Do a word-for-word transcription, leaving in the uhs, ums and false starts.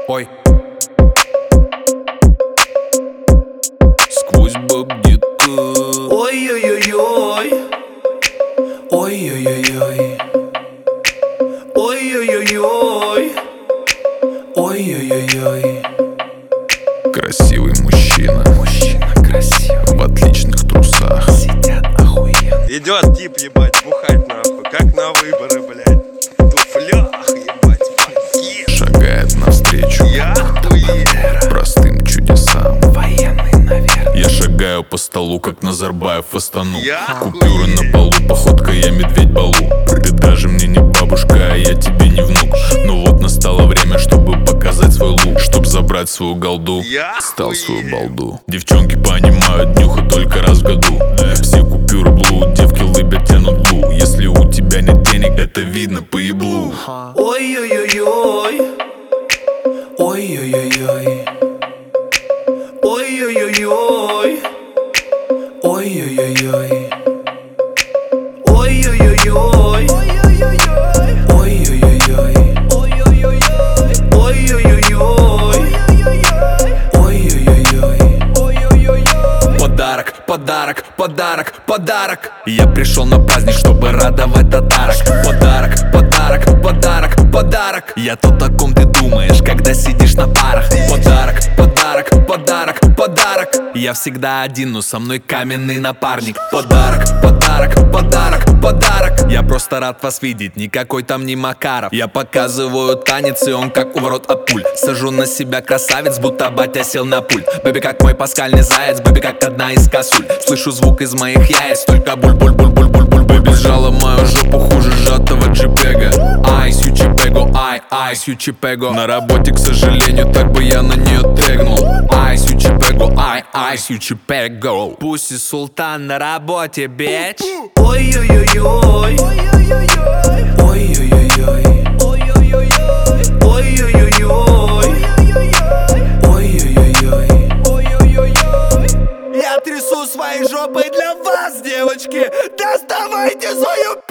ой. Сквозь баб-детка. Ой-ой-ой-ой. Ой-ой-ой-ой. Ой-ой-ой-ой. Ой-ой-ой-ой. Красивый мужчина, Мужчина красивый, в отличных трусах. сидят охуенно. Идет тип, ебать, бухать нахуй, как на выборы, блядь. В туфлях, ебать, пакет. Шагает навстречу Я охуел. простым чудесам. Военный, наверное. Я шагаю по столу, как Назарбаев в Астану. Я Купюры охуел. на полу, походка я медведь Балу. Ты даже мне не бабушка, а я тебе не внук. Но вот настало время, чтобы показать свой лук, чтоб забрать свою голду. Я Стал свою охуел. балду. Девчонки понимают, днюха только раз в году. Все купюры блуд, девки лыбят, тянут глу. Если у тебя нет денег, это видно по еблу. Ой-ой-ой-ой. Ой-ой-ой-ой. Ой-ой-ой-ой. Ой-ой-ой-ой. Ой-ой-ой-ой. Ой-ой-ой-ой. Ой-ой-ой-ой. Подарок, подарок, подарок, подарок. Я пришел на праздник, чтобы радовать татарок. Подарок, подарок, подарок, подарок. Я тот, о ком ты думаешь, когда сидишь на парах. Подарок, подарок, подарок, подарок. Я всегда один, но со мной каменный напарник. Подарок, подарок, подарок, подарок. Я просто рад вас видеть, никакой там не Макаров. Я показываю танец, и он как у ворот от пуль. Сажу на себя красавец, будто батя сел на пульт. Бэби как мой паскальный заяц, бэби как одна из косуль. Слышу звук из моих яиц, только буль-буль-буль-буль-буль-буль. Бэби сжала мою жопу хуже сжатого джипега. Айс, ючипего, ай, айс, ючипего. На работе, к сожалению, так бы я на нее тегнул. Айс, ючипего, ай, айс, ючипего. Пусть и султан на работе, бич. Ой-ой-ой-ой. Ой-ой-ой-ой. Ой-ой-ой-ой. Ой-ой-ой-ой. Я трясу своей жопой для вас, девочки. Доставайте свою